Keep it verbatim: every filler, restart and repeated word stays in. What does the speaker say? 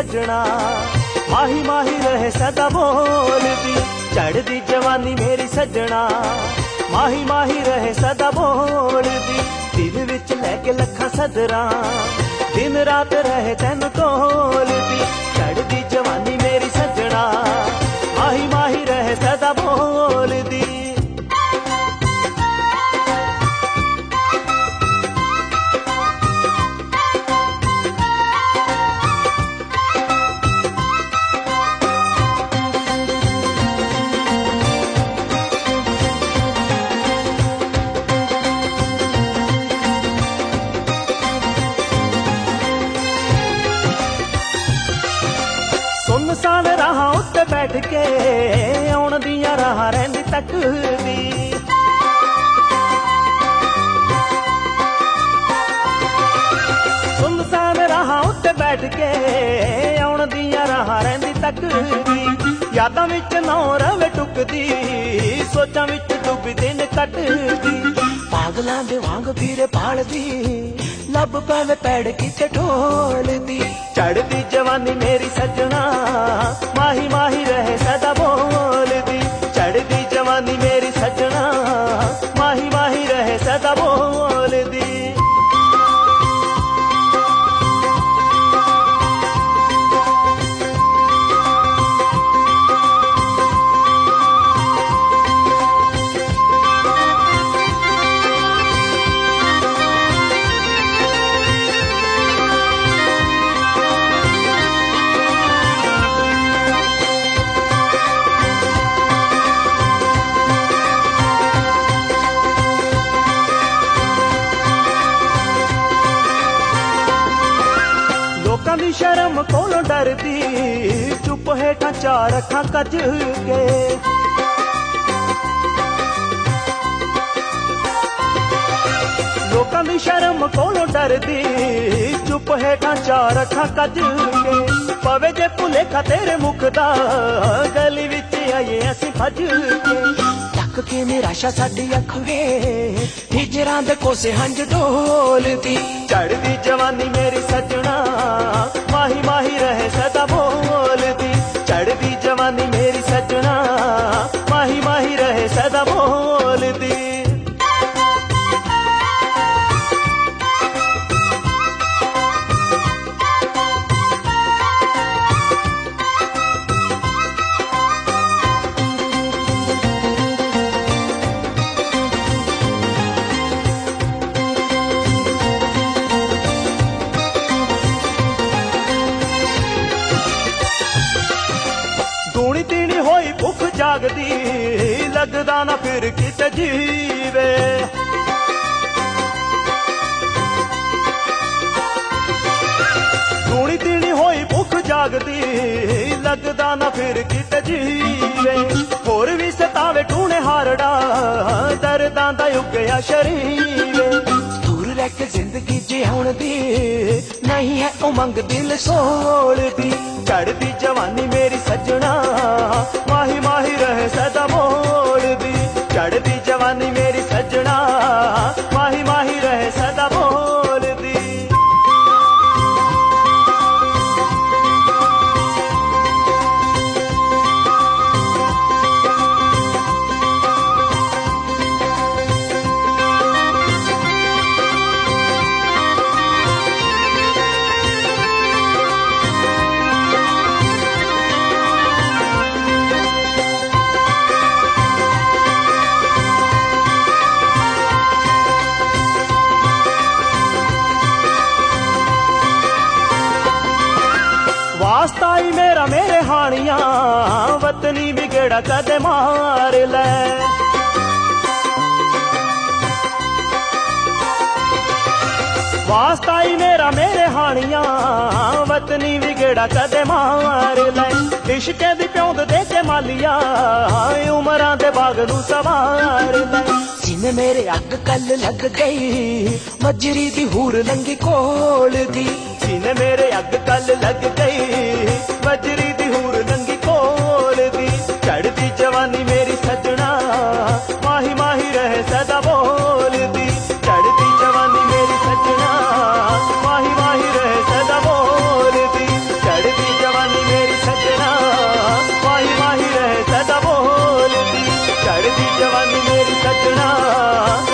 सजना, माही माही रहे सदा बोलदी। चढ़दी जवानी मेरी सजना, माही माही रहे सदा बोलदी। दिल विच लैके लखा सदरा, दिन रात रहे तैनू तोलदी। चढ़दी जवानी मेरी सजना, माही माही रहे सदा बोलदी। सुनसान राह उत्ते बैठ के आउण दियां राह रहिंदी तकदी। सुनसान राह उत्ते बैठ के आउण दियां राह रहिंदी तकदी। यादां विच नौ रवे टुकदी, सोचां विच डुबदी दिन कटदी। पागलां दे वांग फिरे पालदी, लब पावे पैड़ किते ढोलदी। चढ़दी जवानी मेरी सजना, माही माही रहे सदा बोलदी। चढ़दी जवानी मेरी सजना, माही माही रहे सदा बोलदी। लोकां दी शर्म कोलों डरदी, चुप हेठां चार अखां कज के। लोकां दी शर्म कोलों डरदी, चुप हेठां चार अखां कज के। पवे जे भुलेखा तेरे मुख दा, गली विच आईए असीं भज के। तक के निराशा साडी अख वे, हिजरां दे कोसे हंज ढोलदी। चढ़दी जवानी मेरी सजना, माही माही रहे सदा बोलदी। चढ़दी जवानी मेरी सजना, माही माही रहे सदा बोलदी। दूनी तीनी होई भुख जागदी, लगदा ना फिर किते जीवे। दूनी तीनी होई भुख जागदी, लगदा ना फिर किते जीवे। होर भी सतावे टूने हारड़ा, दर्दां दा उगया शरीरे। दूर रह के जिंदगी जिउण दी, नहीं है उमंग दिल सोलदी। चढ़दी जवानी मेरी सजना, माही माही रहे सदा बोलदी। चढ़दी जवानी मेरी सजना, माही माही रहे सदा बोलदी। वास्ता ही मेरा मेरे हानिया, वतनी बिगड़ा कदे मार ले। वास्ता ही मेरा मेरे हानिया, वतनी बिगड़ा कदे मार ले। इश्के दी प्योंद दे के मालिया, उमरां दे बाग नू सवार ले। जिन मेरे अग कल लग गई, मजरी दी हूर लंगी कोल दी। जिन मेरे अग कल लग गई, मजरी दी हूर लंगी कोल दी। चढ़दी जवानी मेरी सजना, माही माही रहे सदा बोलदी। चढ़दी जवानी मेरी सजना, माही माही रहे सदा बोलदी। चढ़दी सजना